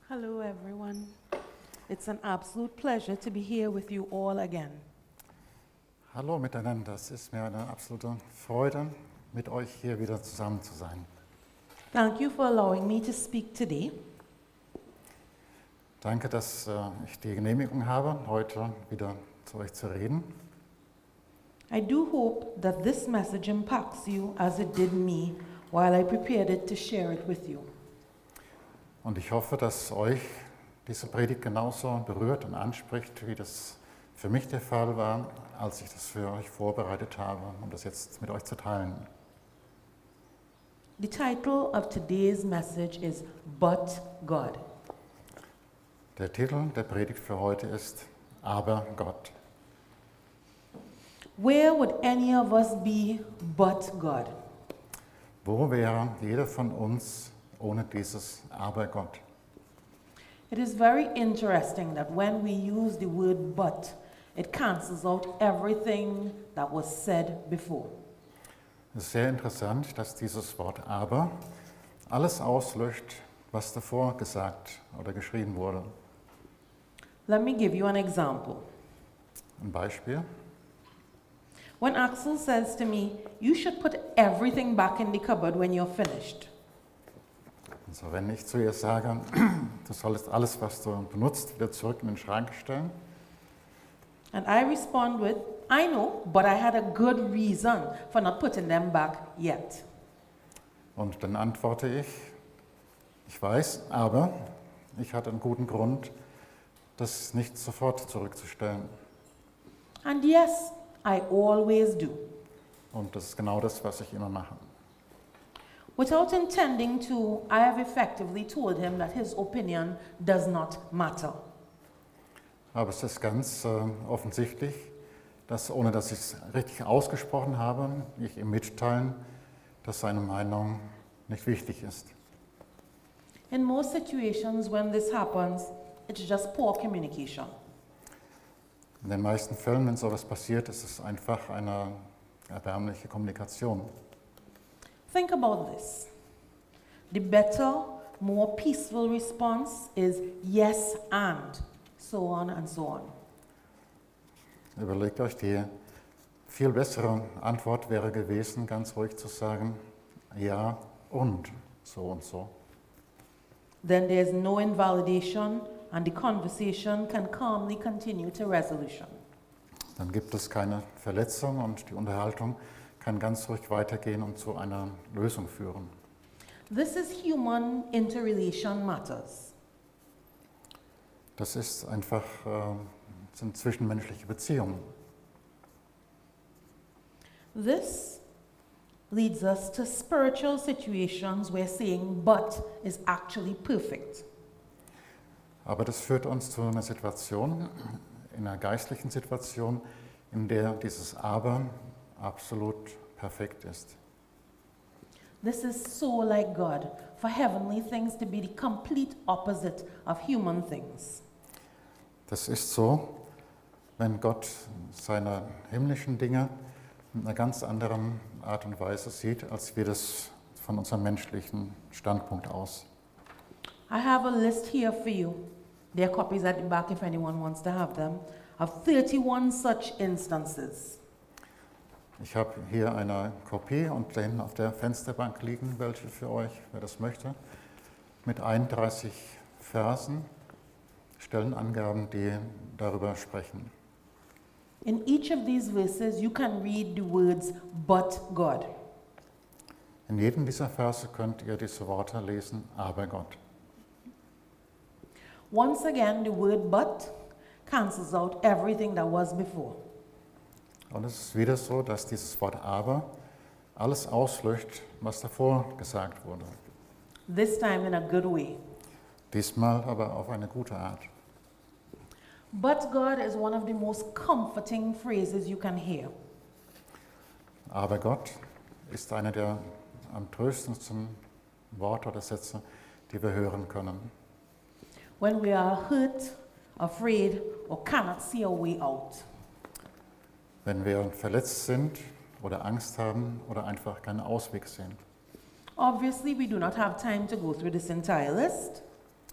Hello, everyone. It's an absolute pleasure to be here with you all again. Hallo miteinander, es ist mir eine absolute Freude, mit euch hier wieder zusammen zu sein. Thank you for allowing me to speak today. Danke, dass ich die Genehmigung habe, heute wieder zu euch zu reden. I do hope that this message impacts you as it did me while I prepared it to share it with you. Und ich hoffe, dass euch diese Predigt genauso berührt und anspricht, wie das für mich der Fall war, als ich das für euch vorbereitet habe, um das jetzt mit euch zu teilen. The title of today's message is But God. Der Titel der Predigt für heute ist Aber Gott. Where would any of us be but God? Wo wäre jeder von uns ohne dieses Aber Gott? It is very interesting that when we use the word but, it cancels out everything that was said before. Es ist sehr interessant, dass dieses Wort Aber alles auslöscht, was davor gesagt oder geschrieben wurde. Let me give you an example. Ein Beispiel. When Axel says to me, you should put everything back in the cupboard when you're finished. Also wenn ich zu ihr sage, du solltest alles, was du benutzt, wieder zurück in den Schrank stellen. And I respond with, I know, but I had a good reason for not putting them back yet. Und dann antworte ich weiß, aber ich hatte einen guten Grund, das nicht sofort zurückzustellen. And yes, I always do. Und das ist genau das, was ich immer mache. Without intending to, I have effectively told him that his opinion does not matter. Aber es ist ganz offensichtlich, dass, ohne dass ich es richtig ausgesprochen habe, ich ihm mitteilen, dass seine Meinung nicht wichtig ist. In most situations when this happens, it's just poor communication. In den meisten Fällen, wenn sowas passiert, ist es einfach eine erbärmliche Kommunikation. Think about this. The better, more peaceful response is yes and so on and so on. Überlegt euch, die viel bessere Antwort wäre gewesen, ganz ruhig zu sagen, ja und so. Then there's no invalidation and the conversation can calmly continue to resolution. Dann gibt es keine Verletzung und die Unterhaltung kann ganz ruhig weitergehen und zu einer Lösung führen. This is human interrelation matters. Das ist einfach, sind zwischenmenschliche Beziehungen. This leads us to spiritual situations where saying but is actually perfect. Aber das führt uns zu einer Situation, in einer geistlichen Situation, in der dieses Aber absolut perfekt ist. This is so like God, for heavenly things to be the complete opposite of human things. Das ist so, wenn Gott seine himmlischen Dinge in einer ganz anderen Art und Weise sieht, als wir das von unserem menschlichen Standpunkt aus. I have a list here for you. There are copies at the back if anyone wants to have them, of 31 such instances. Ich habe hier eine Kopie und da hinten auf der Fensterbank liegen welche für euch, wer das möchte, mit 31 Versen, Stellenangaben, die darüber sprechen. In each of these verses, you can read the words, but God. In jedem dieser Verse könnt ihr diese Worte lesen, aber Gott. Once again, the word but cancels out everything that was before. Und es ist wieder so, dass dieses Wort aber alles auslöscht, was davor gesagt wurde. This time in a good way. Diesmal aber auf eine gute Art. But God is one of the most comforting phrases you can hear. Aber Gott ist einer der am tröstendsten Worte oder Sätze, die wir hören können. When we are hurt, afraid, or cannot see a way out. Wenn wir verletzt sind oder Angst haben oder einfach keinen Ausweg sehen. Obviously, we do not have time to go through this entire list.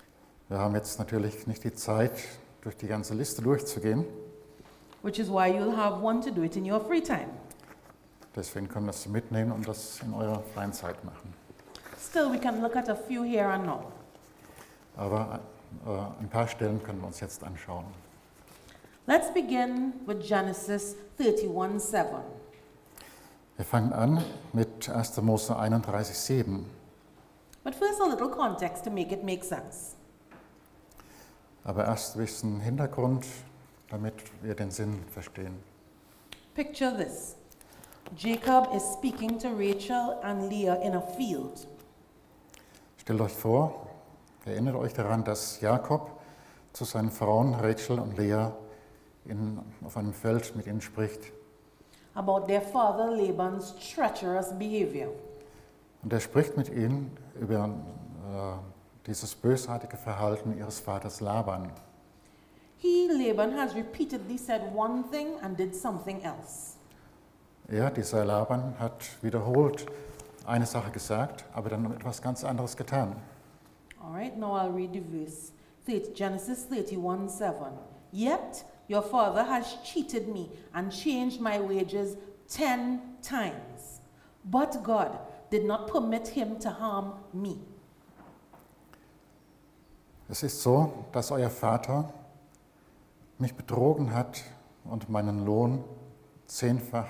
Wir haben jetzt natürlich nicht die Zeit, durch die ganze Liste durchzugehen. which is why you'll have one to do it in your free time. Deswegen können wir das mitnehmen und das in eurer freien Zeit machen. Still, we can look at a few here and now. Aber ein paar Stellen können wir uns jetzt anschauen. Let's begin with Genesis 31:7. Wir fangen an mit 1. Mose 31,7. But first, a little context to make it make sense. Aber erst ein bisschen Hintergrund, damit wir den Sinn verstehen. Picture this. Jacob is speaking to Rachel and Leah in a field. Stellt euch vor, erinnert euch daran, dass Jakob zu seinen Frauen Rachel und Lea auf einem Feld mit ihnen spricht. About their father Laban's treacherous behavior. Und er spricht mit ihnen über dieses bösartige Verhalten ihres Vaters Laban. Laban, has repeatedly said one thing and did something else. Dieser Laban hat wiederholt eine Sache gesagt, aber dann etwas ganz anderes getan. All right, now I'll read the verse. Genesis 31:7. Yet your father has cheated me and changed my wages 10 times. But God did not permit him to harm me. Es ist so, dass euer Vater mich betrogen hat und meinen Lohn 10-fach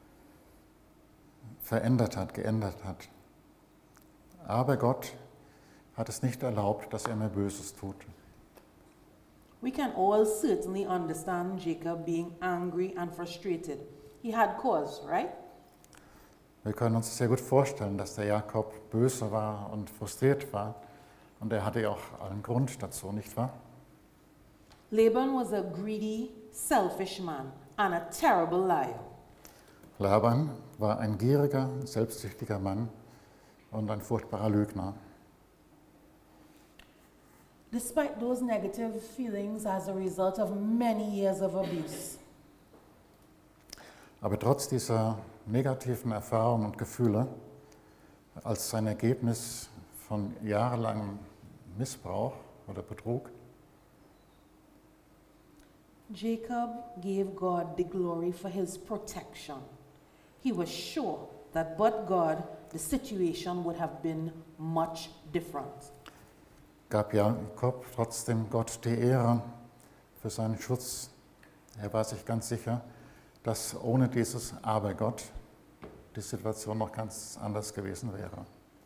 geändert hat. Aber Gott hat es nicht erlaubt, dass er mir Böses tut. We can all certainly understand Jacob being angry and frustrated. He had cause, right? Wir können uns sehr gut vorstellen, dass der Jakob böse war und frustriert war. Und er hatte ja auch allen Grund dazu, nicht wahr? Laban was a greedy, selfish man and a terrible liar. Laban war ein gieriger, selbstsüchtiger Mann und ein furchtbarer Lügner. Despite those negative feelings as a result of many years of abuse, Aber trotz dieser negativen Erfahrungen und Gefühle, als sein Ergebnis von jahrelangem Missbrauch oder Betrug, Jacob gave God the glory for his protection. He was sure that but God, the situation would have been much different. gab Jakob trotzdem Gott die Ehre für seinen Schutz. Er war sich ganz sicher, dass ohne dieses Aber Gott die Situation noch ganz anders gewesen wäre.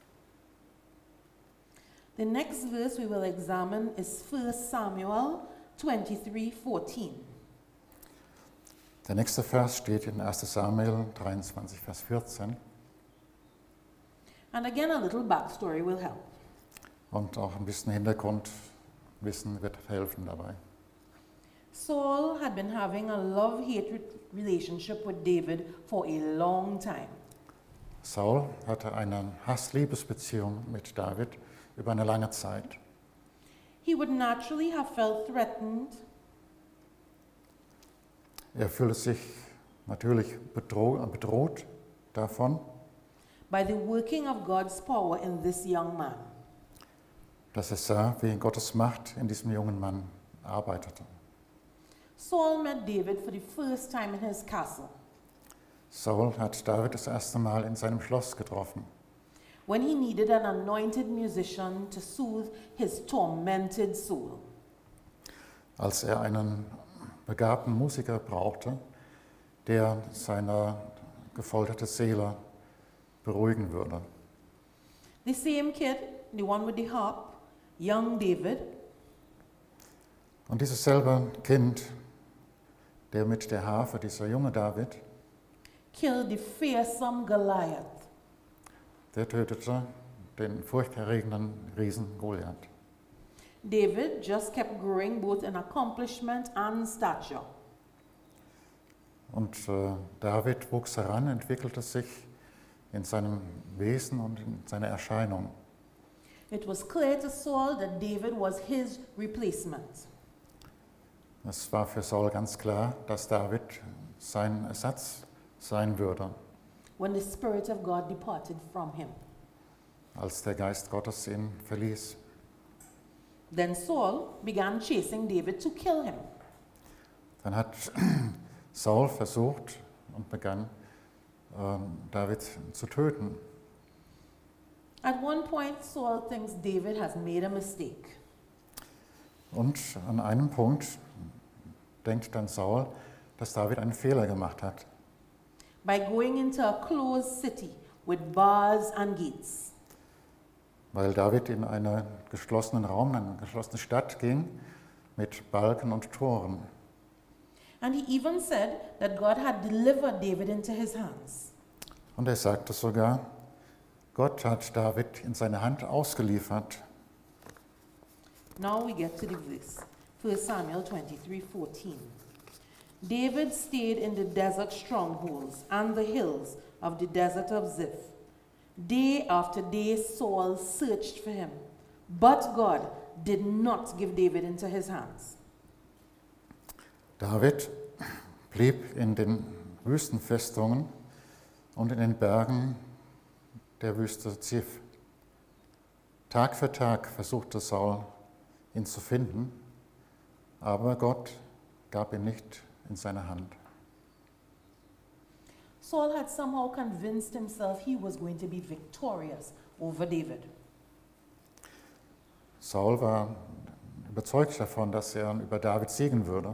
The next verse we will examine is 1 Samuel 23:14. Der nächste Vers steht in 1. Samuel 23, Vers 14. And again, a little backstory will help. Und auch ein bisschen Hintergrundwissen wird helfen dabei. Saul had been having a love-hate relationship with David for a long time. Saul hatte eine Hass-Liebesbeziehung mit David über eine lange Zeit. He would naturally have felt threatened Er fühlte sich natürlich bedroht davon, by the working of God's power in this young man. dass er sah, wie Gottes Macht in diesem jungen Mann arbeitete. Saul met David for the first time in his castle. Saul hat David das erste Mal in seinem Schloss getroffen, When he needed an anointed musician to soothe his tormented soul. als er einen begabten Musiker brauchte, der seine gefolterte Seele beruhigen würde. The same kid, the one with the harp, young David, Und dieses selbe Kind, der mit der Harfe, dieser junge David, killed the fearsome Goliath. der tötete den furchterregenden Riesen Goliath. David just kept growing both in accomplishment and stature. Und David wuchs heran, entwickelte sich in seinem Wesen und in seiner Erscheinung. It was clear to Saul that David was his replacement. Es war für Saul ganz klar, dass David sein Ersatz sein würde, When the Spirit of God departed from him. als der Geist Gottes ihn verließ. Then Saul began chasing David to kill him. Dann hat Saul versucht und begann, David zu töten. At one point, Saul thinks David has made a mistake. Und an einem Punkt denkt dann Saul, dass David einen Fehler gemacht hat, By going into a closed city with bars and gates. weil David in einen geschlossenen Raum, eine geschlossene Stadt ging mit Balken und Toren. And he even said that God had delivered David into his hands. Und er sagte sogar, Gott hat David in seine Hand ausgeliefert. Now we get to the verse. 1 Samuel 23:14. David stayed in the desert strongholds and the hills of the desert of Ziph. Day after day Saul searched for him, but God did not give David into his hands. David blieb in den Wüstenfestungen und in den Bergen der Wüste Ziph. Tag für Tag versuchte Saul, ihn zu finden, aber Gott gab ihn nicht in seine Hand. Saul had somehow convinced himself he was going to be victorious over David. Saul war überzeugt davon, dass er über David siegen würde.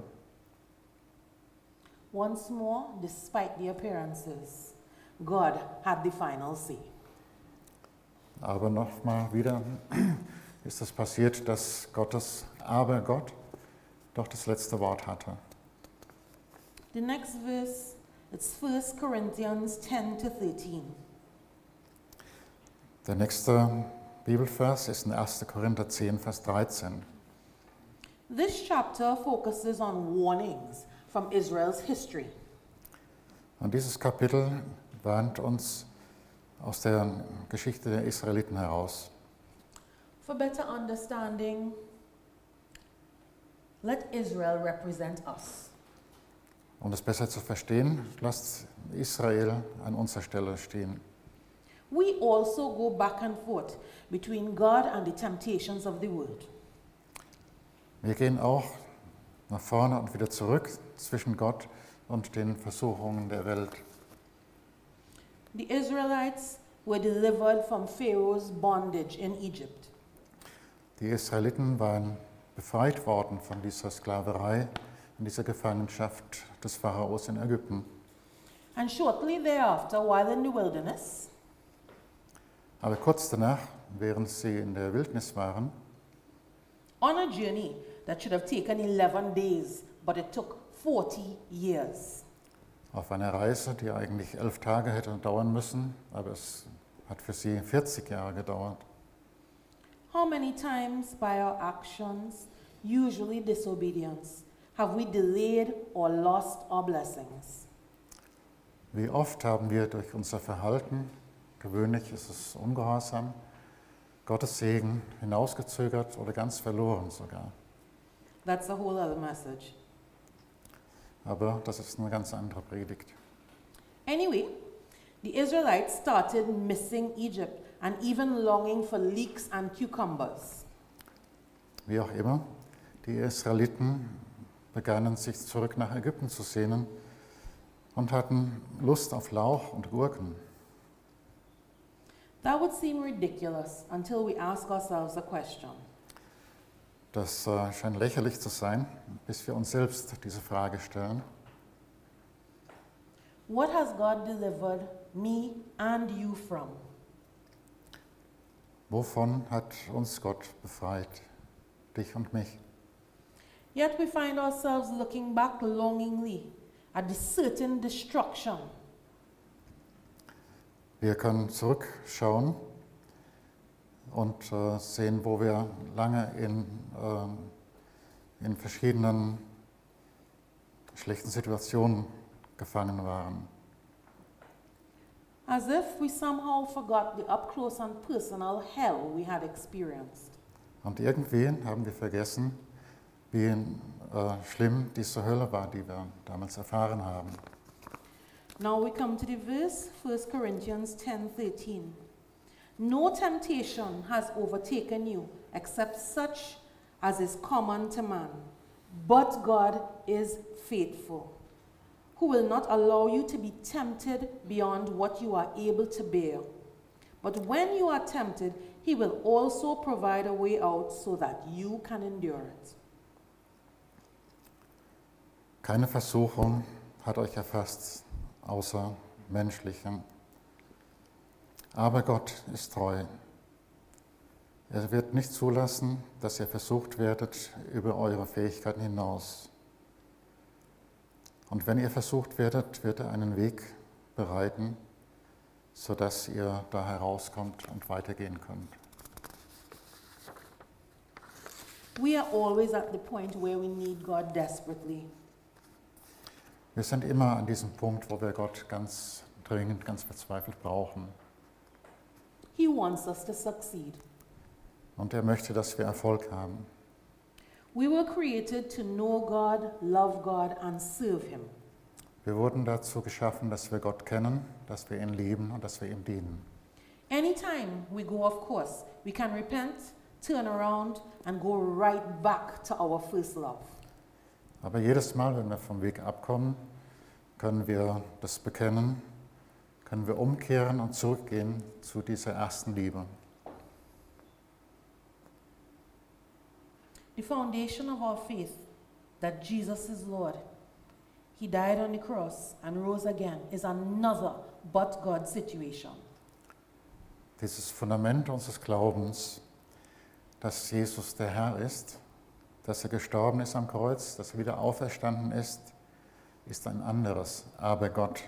Once more, despite the appearances, God had the final say. Aber nochmal wieder ist es passiert, dass Gott doch das letzte Wort hatte. The next verse, it's 1 Corinthians 10-13. Der nächste Bibelvers ist in 1. Korinther 10, Vers 13. This chapter focuses on warnings from Israel's history. Und dieses Kapitel warnt uns aus der Geschichte der Israeliten heraus. For better understanding, let Israel represent us. Um es besser zu verstehen, lasst Israel an unserer Stelle stehen. We also go back and forth between God and the temptations of the world. Wir gehen auch nach vorne und wieder zurück zwischen Gott und den Versuchungen der Welt. The Israelites were delivered from Pharaoh's bondage in Egypt. Die Israeliten waren befreit worden von dieser Sklaverei und dieser Gefangenschaft des Pharaos in Ägypten. And shortly thereafter, while in the wilderness, Aber kurz danach, während sie in der Wildnis waren, on a journey that should have taken 11 days, but it took 40 years. auf einer Reise, die eigentlich 11 Tage hätte dauern müssen, aber es hat für sie 40 Jahre gedauert. How many times by our actions, usually disobedience, have we delayed or lost our blessings? Wie oft haben wir durch unser Verhalten, gewöhnlich ist es Ungehorsam, Gottes Segen hinausgezögert oder ganz verloren sogar. That's a whole other message. Aber das ist eine ganz andere Predigt. Anyway, the Israelites started missing Egypt and even longing for leeks and cucumbers. Wie auch immer, die Israeliten begannen sich zurück nach Ägypten zu sehnen und hatten Lust auf Lauch und Gurken. That would seem ridiculous until we ask ourselves a question. Das scheint lächerlich zu sein, bis wir uns selbst diese Frage stellen. What has God delivered me and you from? Wovon hat uns Gott befreit, dich und mich? Yet we find ourselves looking back longingly at the certain destruction Wir können zurückschauen und sehen, wo wir lange in verschiedenen schlechten Situationen gefangen waren. as if we somehow forgot the up close and personal hell we had experienced. Und irgendwie haben wir vergessen, wie schlimm diese Hölle war, die wir damals erfahren haben. Now we come to the verse, 1 Corinthians 10:13. No temptation has overtaken you except such as is common to man. But God is faithful, who will not allow you to be tempted beyond what you are able to bear. But when you are tempted, he will also provide a way out so that you can endure it. Keine Versuchung hat euch erfasst, außer menschlichem. Aber Gott ist treu. Er wird nicht zulassen, dass ihr versucht werdet über eure Fähigkeiten hinaus. Und wenn ihr versucht werdet, wird er einen Weg bereiten, sodass ihr da herauskommt und weitergehen könnt. We are always at the point where we need God desperately. Wir sind immer an diesem Punkt, wo wir Gott ganz dringend, ganz verzweifelt brauchen. He wants us to succeed. Und er möchte, dass wir Erfolg haben. We were created to know God, love God, and serve Him. Wir wurden dazu geschaffen, dass wir Gott kennen, dass wir ihn lieben und dass wir ihm dienen. Anytime we go off course, we can repent, turn around, and go right back to our first love. Aber jedes Mal, wenn wir vom Weg abkommen, können wir das bekennen, können wir umkehren und zurückgehen zu dieser ersten Liebe. The foundation of our faith, that Jesus is Lord, He died on the cross and rose again, is another but God situation. Dieses Fundament unseres Glaubens, dass Jesus der Herr ist, dass er gestorben ist am Kreuz, dass er wieder auferstanden ist ein anderes, aber Gott.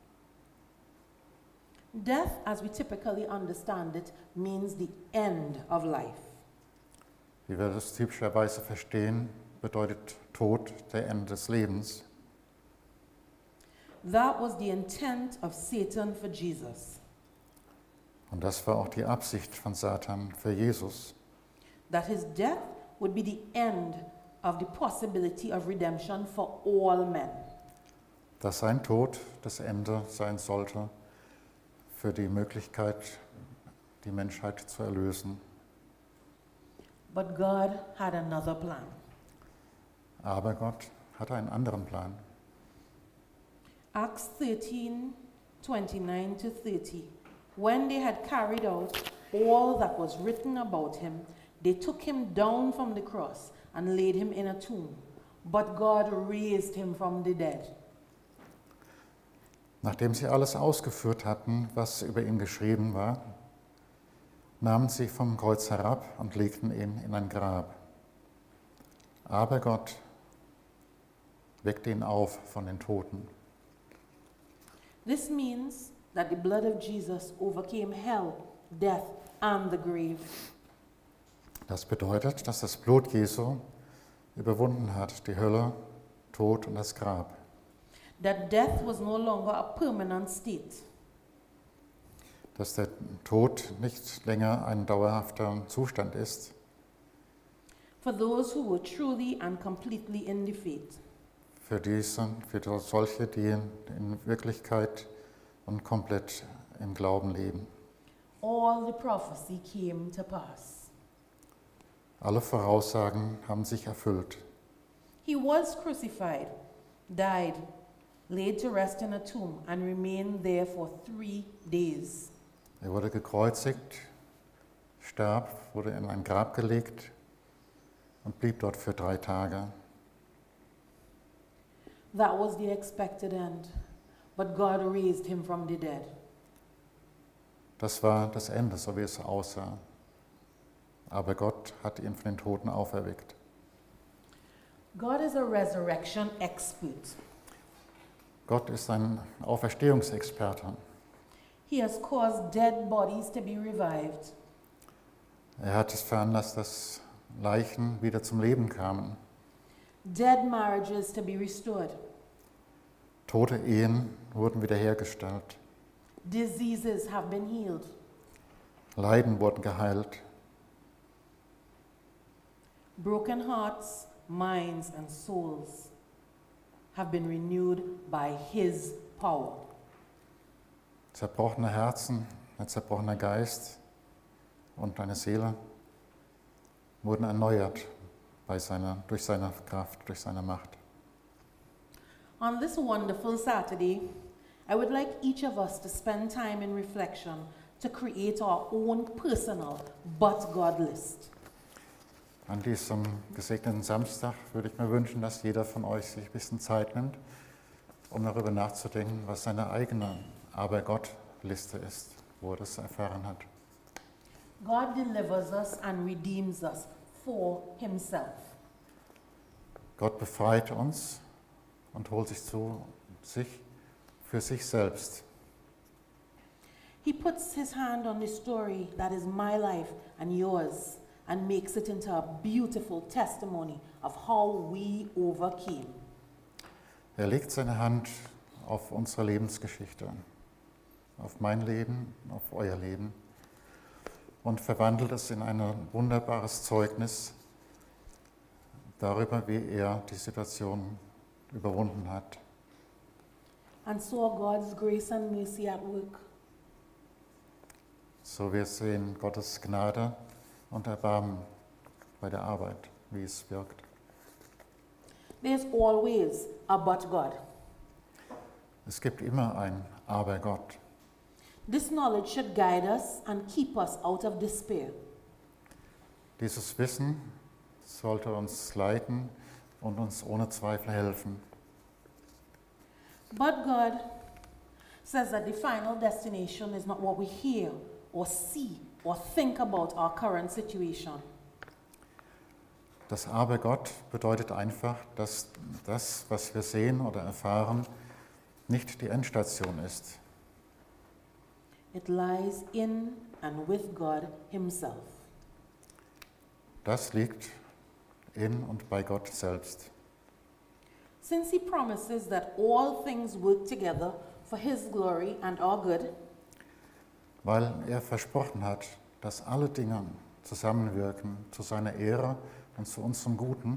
Death, as we typically understand it, means the end of life. Wie wir das typischerweise verstehen, bedeutet Tod der Ende des Lebens. That was the intent of Satan for Jesus. Und das war auch die Absicht von Satan für Jesus. That his death would be the end of the possibility of redemption for all men. Dass sein Tod das Ende sein sollte für die Möglichkeit, die Menschheit zu erlösen. But God had another plan. Aber Gott hatte einen anderen Plan. Acts 13, 29 to 30. When they had carried out all that was written about him, they took him down from the cross and laid him in a tomb. But God raised him from the dead. Nachdem sie alles ausgeführt hatten, was über ihn geschrieben war, nahmen sie vom Kreuz herab und legten ihn in ein Grab. Aber Gott weckte ihn auf von den Toten. This means that the blood of Jesus overcame hell, death, and the grave. Das bedeutet, dass das Blut Jesu überwunden hat, die Hölle, Tod und das Grab. That death was no longer a permanent state. Dass der Tod nicht länger ein dauerhafter Zustand ist. For those who were truly and completely in the faith. Für solche, die in Wirklichkeit und komplett im Glauben leben. All the prophecy came to pass. Alle Voraussagen haben sich erfüllt. He was crucified, died, laid to rest in a tomb, and remained there for 3 days. Er wurde gekreuzigt, starb, wurde in ein Grab gelegt und blieb dort für 3 Tage. That was the expected end, but God raised him from the dead. Das war das Ende, so wie es aussah. Aber Gott hat ihn von den Toten auferweckt. God is a resurrection expert. Gott ist ein Auferstehungsexperte. He has caused dead bodies to be revived. Er hat es veranlasst, dass Leichen wieder zum Leben kamen. Dead marriages to be restored. Tote Ehen wurden wiederhergestellt. Diseases have been healed. Leiden wurden geheilt. Broken hearts, minds, and souls have been renewed by His power. Zerbrochene Herzen, ein zerbrochener Geist und eine Seele wurden erneuert durch seine Kraft, durch seine Macht. On this wonderful Saturday, I would like each of us to spend time in reflection to create our own personal but God list. An diesem gesegneten Samstag würde ich mir wünschen, dass jeder von euch sich ein bisschen Zeit nimmt, um darüber nachzudenken, was seine eigene Aber-Gott-Liste ist, wo er das erfahren hat. God delivers us and redeems us for himself. Gott befreit uns und holt sich für sich selbst. He puts his hand on the story that is my life and yours and makes it into a beautiful testimony of how we overcame. Er legt seine Hand auf unsere Lebensgeschichte, auf mein Leben, auf euer Leben und verwandelt es in ein wunderbares Zeugnis darüber, wie er die Situation überwunden hat. And saw God's grace and mercy at work. So wir sehen Gottes Gnade und Erbarmen bei der Arbeit, wie es wirkt. There's always a but God. Es gibt immer ein Aber Gott. This knowledge should guide us and keep us out of despair. Dieses Wissen sollte uns leiten und uns ohne Zweifel helfen. But God says that the final destination is not what we hear or see or think about our current situation. Das Aber Gott bedeutet einfach, dass das, was wir sehen oder erfahren, nicht die Endstation ist. It lies in and with God himself. Das liegt in und bei Gott selbst. Since he promises that all things work together for his glory and our good, Weil er versprochen hat, dass alle Dinge zusammenwirken zu seiner Ehre und zu unserem Guten,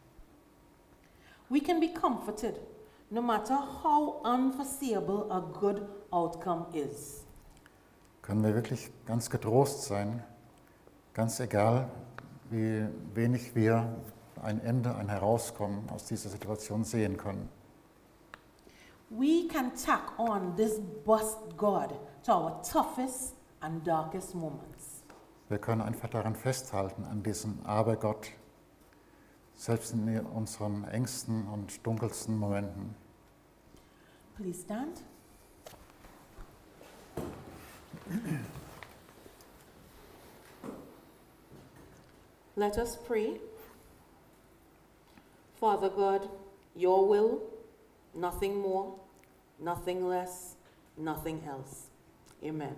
we can be comforted no matter how unforeseeable a good outcome is. können wir wirklich ganz getrost sein, ganz egal, wie wenig wir ein Ende, ein Herauskommen aus dieser Situation sehen können. We can tack on this but God to our toughest and darkest moments. Wir können einfach daran festhalten, an diesem Aber Gott, selbst in unseren engsten und dunkelsten Momenten. Please stand. Let us pray. Father God, your will, nothing more, nothing less, nothing else. Amen.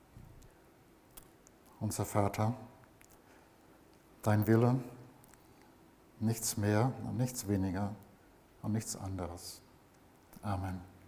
Unser Vater, dein Wille, nichts mehr und nichts weniger und nichts anderes. Amen.